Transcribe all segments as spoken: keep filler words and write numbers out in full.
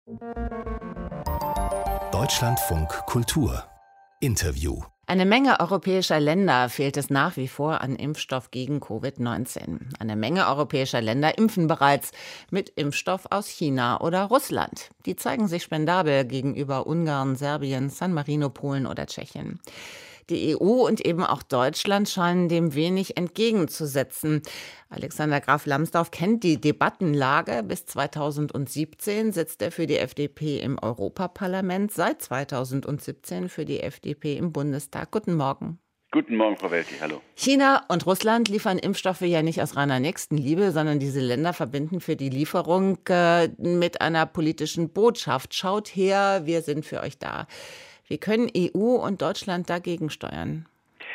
Deutschlandfunk Kultur Interview. Eine Menge europäischer Länder fehlt es nach wie vor an Impfstoff gegen Covid neunzehn. Eine Menge europäischer Länder impfen bereits mit Impfstoff aus China oder Russland. Die zeigen sich spendabel gegenüber Ungarn, Serbien, San Marino, Polen oder Tschechien. Die E U und eben auch Deutschland scheinen dem wenig entgegenzusetzen. Alexander Graf Lambsdorff kennt die Debattenlage. Bis zweitausendsiebzehn sitzt er für die F D P im Europaparlament, seit zweitausendsiebzehn für die F D P im Bundestag. Guten Morgen. Guten Morgen, Frau Welti, hallo. China und Russland liefern Impfstoffe ja nicht aus reiner Nächstenliebe, sondern diese Länder verbinden für die Lieferung äh, mit einer politischen Botschaft. Schaut her, wir sind für euch da. Wie können E U und Deutschland dagegen steuern?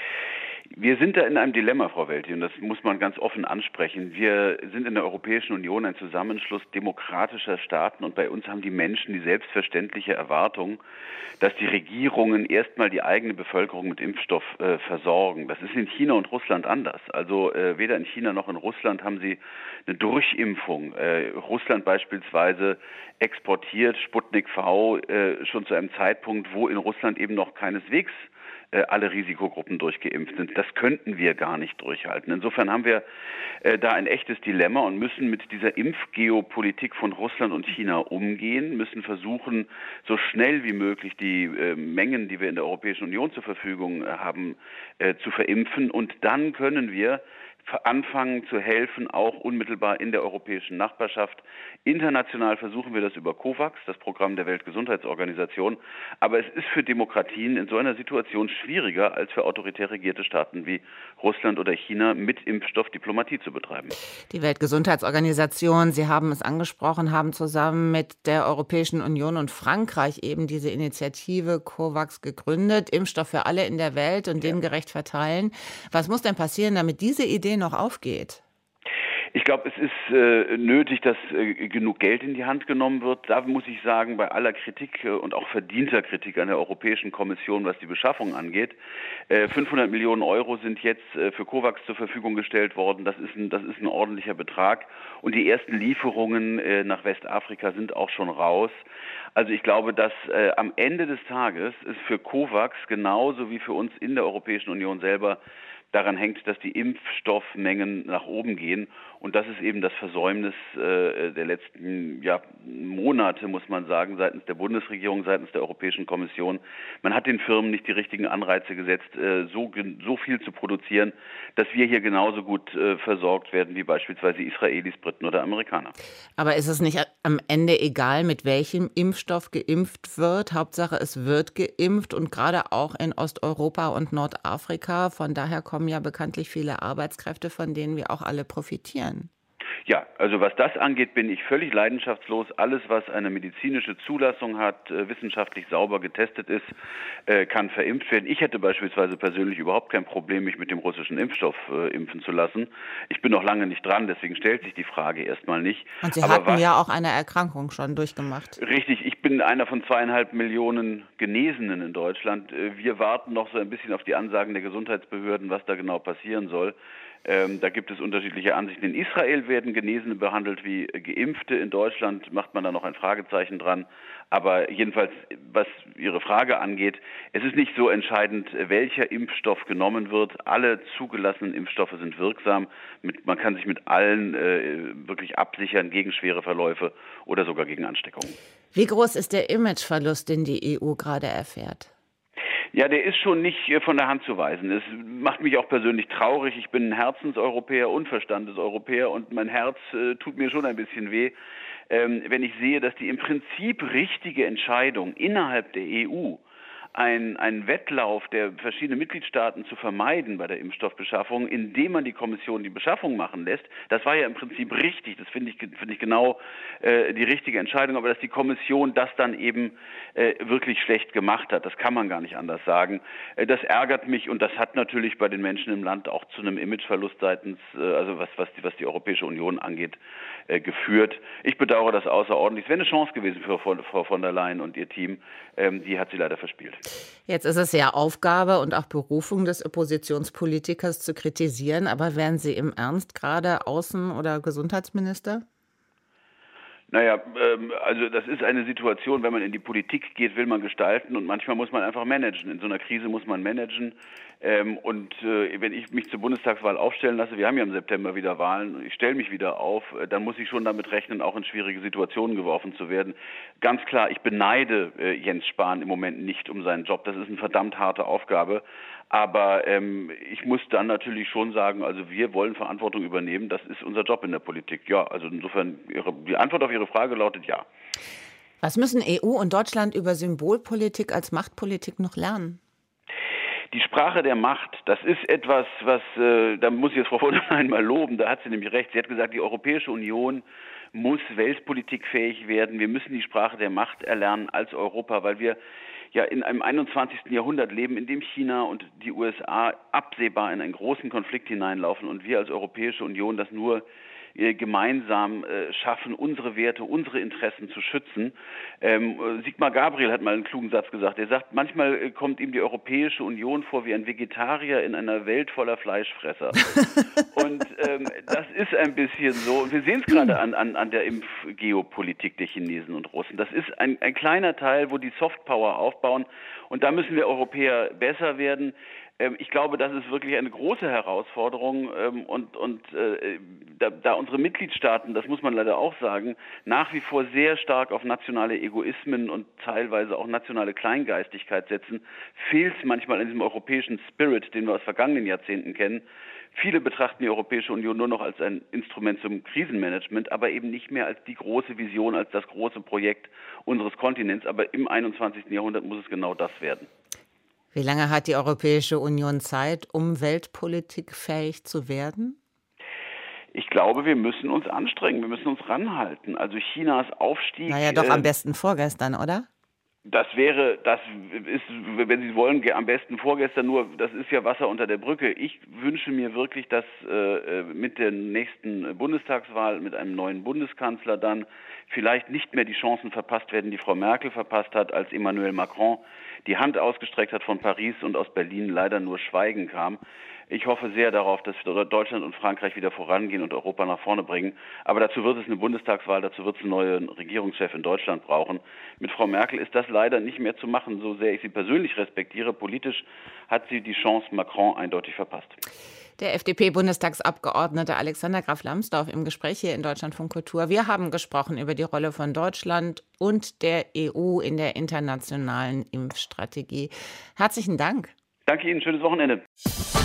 Wir sind da in einem Dilemma, Frau Welti, und das muss man ganz offen ansprechen. Wir sind in der Europäischen Union ein Zusammenschluss demokratischer Staaten und bei uns haben die Menschen die selbstverständliche Erwartung, dass die Regierungen erstmal die eigene Bevölkerung mit Impfstoff äh, versorgen. Das ist in China und Russland anders. Also äh, weder in China noch in Russland haben sie eine Durchimpfung. Äh, Russland beispielsweise exportiert Sputnik V äh, schon zu einem Zeitpunkt, wo in Russland eben noch keineswegs alle Risikogruppen durchgeimpft sind. Das könnten wir gar nicht durchhalten. Insofern haben wir äh, da ein echtes Dilemma und müssen mit dieser Impfgeopolitik von Russland und China umgehen, müssen versuchen, so schnell wie möglich die äh, Mengen, die wir in der Europäischen Union zur Verfügung äh, haben, äh, zu verimpfen. Und dann können wir anfangen zu helfen, auch unmittelbar in der europäischen Nachbarschaft. International versuchen wir das über COVAX, das Programm der Weltgesundheitsorganisation. Aber es ist für Demokratien in so einer Situation schwieriger, als für autoritär regierte Staaten wie Russland oder China mit Impfstoff Diplomatie zu betreiben. Die Weltgesundheitsorganisation, Sie haben es angesprochen, haben zusammen mit der Europäischen Union und Frankreich eben diese Initiative COVAX gegründet. Impfstoff für alle in der Welt und den gerecht verteilen. Was muss denn passieren, damit diese Idee noch aufgeht? Ich glaube, es ist äh, nötig, dass äh, genug Geld in die Hand genommen wird. Da muss ich sagen, bei aller Kritik äh, und auch verdienter Kritik an der Europäischen Kommission, was die Beschaffung angeht, äh, fünfhundert Millionen Euro sind jetzt äh, für COVAX zur Verfügung gestellt worden. Das ist ein, das ist ein ordentlicher Betrag. Und die ersten Lieferungen äh, nach Westafrika sind auch schon raus. Also ich glaube, dass äh, am Ende des Tages ist für COVAX genauso wie für uns in der Europäischen Union selber daran hängt, dass die Impfstoffmengen nach oben gehen. Und das ist eben das Versäumnis äh, der letzten ja, Monate, muss man sagen, seitens der Bundesregierung, seitens der Europäischen Kommission. Man hat den Firmen nicht die richtigen Anreize gesetzt, äh, so, so viel zu produzieren, dass wir hier genauso gut äh, versorgt werden wie beispielsweise Israelis, Briten oder Amerikaner. Aber ist es nicht am Ende egal, mit welchem Impfstoff geimpft wird? Hauptsache, es wird geimpft und gerade auch in Osteuropa und Nordafrika. Von daher kommen ja bekanntlich viele Arbeitskräfte, von denen wir auch alle profitieren. Ja, also was das angeht, bin ich völlig leidenschaftslos. Alles, was eine medizinische Zulassung hat, äh, wissenschaftlich sauber getestet ist, äh, kann verimpft werden. Ich hätte beispielsweise persönlich überhaupt kein Problem, mich mit dem russischen Impfstoff äh, impfen zu lassen. Ich bin noch lange nicht dran, deswegen stellt sich die Frage erstmal nicht. Und Sie Aber hatten was, ja auch eine Erkrankung schon durchgemacht. Richtig, ich bin einer von zweieinhalb Millionen Genesenen in Deutschland. Äh, wir warten noch so ein bisschen auf die Ansagen der Gesundheitsbehörden, was da genau passieren soll. Ähm, da gibt es unterschiedliche Ansichten. In Israel werden Genesene behandelt wie Geimpfte. In Deutschland macht man da noch ein Fragezeichen dran. Aber jedenfalls, was Ihre Frage angeht, es ist nicht so entscheidend, welcher Impfstoff genommen wird. Alle zugelassenen Impfstoffe sind wirksam. Mit, man kann sich mit allen äh, wirklich absichern gegen schwere Verläufe oder sogar gegen Ansteckungen. Wie groß ist der Imageverlust, den die E U gerade erfährt? Ja, der ist schon nicht von der Hand zu weisen. Es macht mich auch persönlich traurig. Ich bin ein Herzenseuropäer und Verstandeseuropäer und mein Herz äh, tut mir schon ein bisschen weh, ähm, wenn ich sehe, dass die im Prinzip richtige Entscheidung innerhalb der E U, ein, ein Wettlauf der verschiedenen Mitgliedstaaten zu vermeiden bei der Impfstoffbeschaffung, indem man die Kommission die Beschaffung machen lässt, das war ja im Prinzip richtig. Das finde ich, finde ich genau äh, die richtige Entscheidung. Aber dass die Kommission das dann eben äh, wirklich schlecht gemacht hat, das kann man gar nicht anders sagen. Äh, das ärgert mich und das hat natürlich bei den Menschen im Land auch zu einem Imageverlust seitens, äh, also was, was, die, was die Europäische Union angeht, äh, geführt. Ich bedauere das außerordentlich. Es wäre eine Chance gewesen für Frau von der Leyen und ihr Team. Ähm, die hat sie leider verspielt. Jetzt ist es ja Aufgabe und auch Berufung des Oppositionspolitikers zu kritisieren, aber wären Sie im Ernst gerade Außen- oder Gesundheitsminister? Naja, ähm, also das ist eine Situation, wenn man in die Politik geht, will man gestalten und manchmal muss man einfach managen. In so einer Krise muss man managen. Ähm, und äh, wenn ich mich zur Bundestagswahl aufstellen lasse, wir haben ja im September wieder Wahlen, und ich stelle mich wieder auf, äh, dann muss ich schon damit rechnen, auch in schwierige Situationen geworfen zu werden. Ganz klar, ich beneide äh, Jens Spahn im Moment nicht um seinen Job. Das ist eine verdammt harte Aufgabe. Aber ähm, ich muss dann natürlich schon sagen, also wir wollen Verantwortung übernehmen. Das ist unser Job in der Politik. Ja, also insofern, ihre, die Antwort auf Ihre Frage lautet ja. Was müssen E U und Deutschland über Symbolpolitik als Machtpolitik noch lernen? Die Sprache der Macht, das ist etwas, was, äh, da muss ich jetzt Frau von der Leyen mal loben, da hat sie nämlich recht. Sie hat gesagt, die Europäische Union muss weltpolitikfähig werden. Wir müssen die Sprache der Macht erlernen als Europa, weil wir ja in einem einundzwanzigsten Jahrhundert leben, in dem China und die U S A absehbar in einen großen Konflikt hineinlaufen und wir als Europäische Union das nur äh, gemeinsam äh, schaffen, unsere Werte, unsere Interessen zu schützen. Ähm, Sigmar Gabriel hat mal einen klugen Satz gesagt. Er sagt, manchmal äh, kommt ihm die Europäische Union vor wie ein Vegetarier in einer Welt voller Fleischfresser. Und ähm, das ist ein bisschen so. Und wir sehen es gerade an, an, an der Impfgeopolitik der Chinesen und Russen. Das ist ein, ein kleiner Teil, wo die Softpower aufbauen. Und da müssen wir Europäer besser werden. Ähm, ich glaube, das ist wirklich eine große Herausforderung. Ähm, und und äh, da, da unsere Mitgliedstaaten, das muss man leider auch sagen, nach wie vor sehr stark auf nationale Egoismen und teilweise auch nationale Kleingeistigkeit setzen, fehlt es manchmal an diesem europäischen Spirit, den wir aus vergangenen Jahrzehnten kennen. Viele betrachten die Europäische Union nur noch als ein Instrument zum Krisenmanagement, aber eben nicht mehr als die große Vision, als das große Projekt unseres Kontinents. Aber im einundzwanzigsten Jahrhundert muss es genau das werden. Wie lange hat die Europäische Union Zeit, um weltpolitikfähig zu werden? Ich glaube, wir müssen uns anstrengen, wir müssen uns ranhalten. Also Chinas Aufstieg... Naja, doch am besten vorgestern, oder? Das wäre, das ist, wenn Sie wollen, am besten vorgestern, nur das ist ja Wasser unter der Brücke. Ich wünsche mir wirklich, dass äh, mit der nächsten Bundestagswahl, mit einem neuen Bundeskanzler dann vielleicht nicht mehr die Chancen verpasst werden, die Frau Merkel verpasst hat, als Emmanuel Macron die Hand ausgestreckt hat von Paris und aus Berlin leider nur Schweigen kam. Ich hoffe sehr darauf, dass Deutschland und Frankreich wieder vorangehen und Europa nach vorne bringen. Aber dazu wird es eine Bundestagswahl, dazu wird es einen neuen Regierungschef in Deutschland brauchen. Mit Frau Merkel ist das leider nicht mehr zu machen, so sehr ich sie persönlich respektiere. Politisch hat sie die Chance Macron eindeutig verpasst. Der F D P-Bundestagsabgeordnete Alexander Graf Lambsdorff im Gespräch hier in Deutschlandfunk Kultur. Wir haben gesprochen über die Rolle von Deutschland und der E U in der internationalen Impfstrategie. Herzlichen Dank. Danke Ihnen, schönes Wochenende.